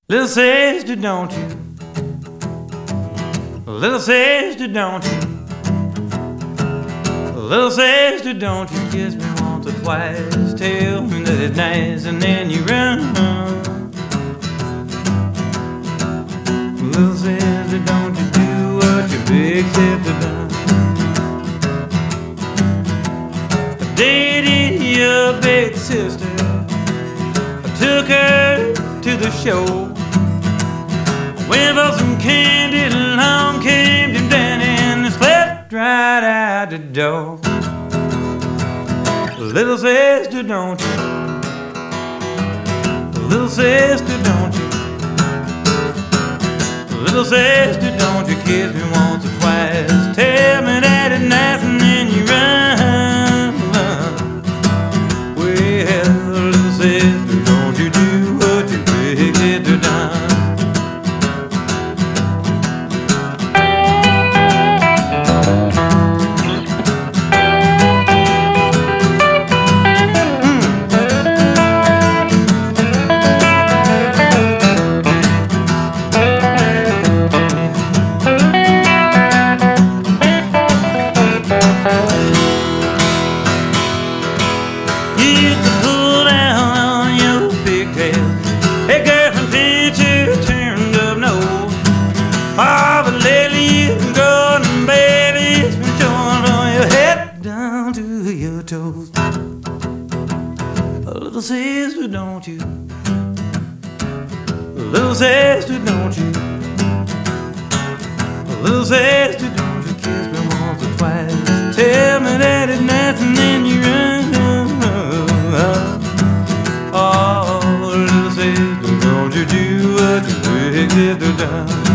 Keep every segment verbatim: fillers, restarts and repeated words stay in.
Little sister, don't you? Little sister, don't you? Little sister, don't you kiss me once or twice? Tell me that it's nice and then you run. Little sister, don't you do what your big sister done? I dated your big sister, I took her to the show. Went for some candy, along came Jim Danny and slipped right out the door. Little sister, don't you? Little sister, don't you? Little sister, don't you kiss me once or twice? Tell me that it's nice and then you run. Well, little sister, don't you do what your big sister done? Used to pull down on your pigtail. Hey girlfriend, since you turned up nose. Oh, but lately you've been growing, and baby, it's been showing from your head down to your toes. Little sister, don't you? Little sister, don't you? Little sister, don't you kiss me once or twice? Tell me that it's nice and then you run. Oh, little sister, don't you do what your big sister done?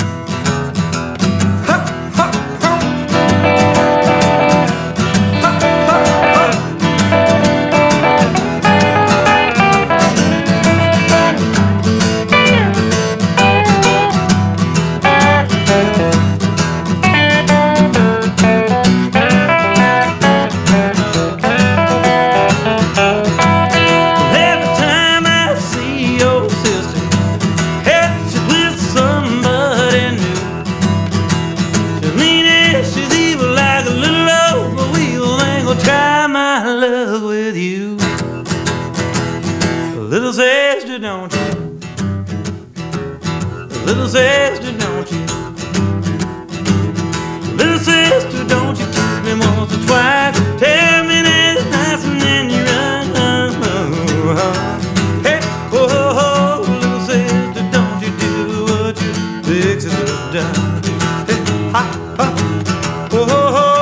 Try my love with you. Little sister, don't you? Little sister, don't you? Little sister, don't you kiss me once or twice? Tell me that it's nice and then you run. Hey, oh, oh, oh, little sister, don't you do what your big sister done? Hey, ha, ha, oh, oh, oh.